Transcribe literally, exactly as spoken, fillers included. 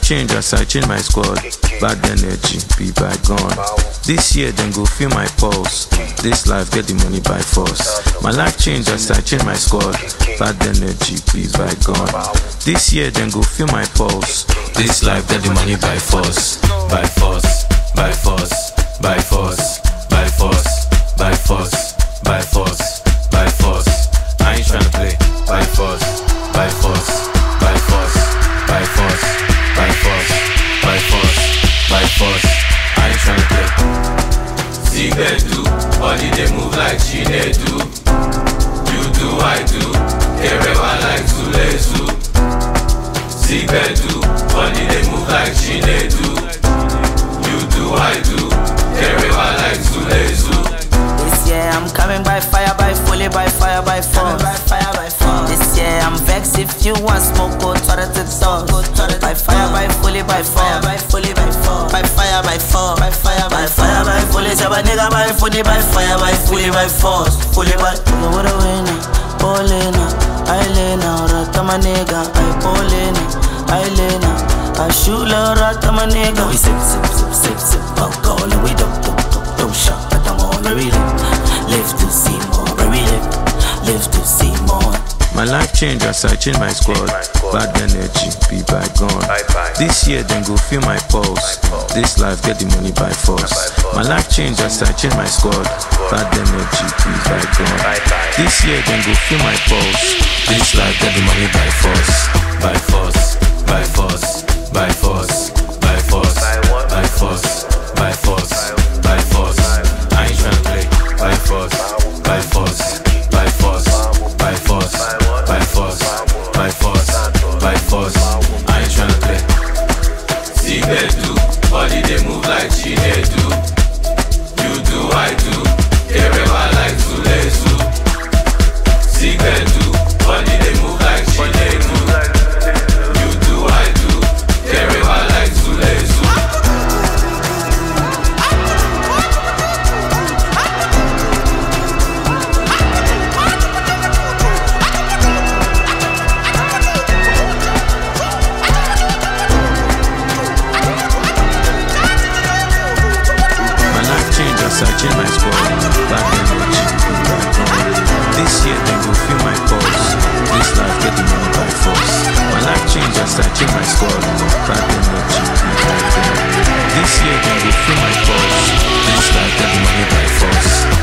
change as I change my squad. Bad energy, be bygone. This year then go feel my pulse. This life get the money by force. My life change as I change my squad. Bad energy, be bygone. This year then go feel my pulse. This life get the money by force. By force, by force, by force, by force, by force, by force, by force. I ain't tryna play. By force, by force, by force, by force, by force, by force, by force. I ain't tryna play. See they do, body they move like she they do. You do, I do, Kerewa like Zulezu. See they do, body they move like she they do. You do, I do, Kerewa like Zulezu. This year I'm coming by fire, by fully, by fire, by force. By fire, by force. This year I'm vexed if you want smoke, go to the top. By fire, by fully, by fire, by fully, by force. By fire, by force. By fire, by fire, by fully. So by nigga, by fully, by fire, by fully, by force. Fully, by. Go with a winner, Paulina, Ailena, Ratama nigga, I Paulina, Ailena, I shoot la Ratama nigga. We sip, sip, sip, sip, sip, alcohol, and we don't, don't, don't, don't shot, but I'm all we live. Live to see more, we live, live to see more. My life change as I change my squad. Bad energy, be bygone. This year then go feel my pulse. This life get the money by force. My life change as I change my squad. Bad energy, be bygone. This year then go feel my pulse. This life get the money by force. By force, by force, by force, by force, by force, by force, by force. I ain't tryna play. By force, by force, by force, by force, by force, by force, by force. I ain't tryna play. See they do, body they move like she they do. You do, I do, Kerewa like Zulezu. See they do, body they move like she they do. You do, I do, Kerewa like Zulezu. I change my squad, bad energy, bygone. This year they go feel my pulse. This life get the money by force. My life change as I change my squad, bad energy, bygone. This year they go feel my pulse. This life get the money by force.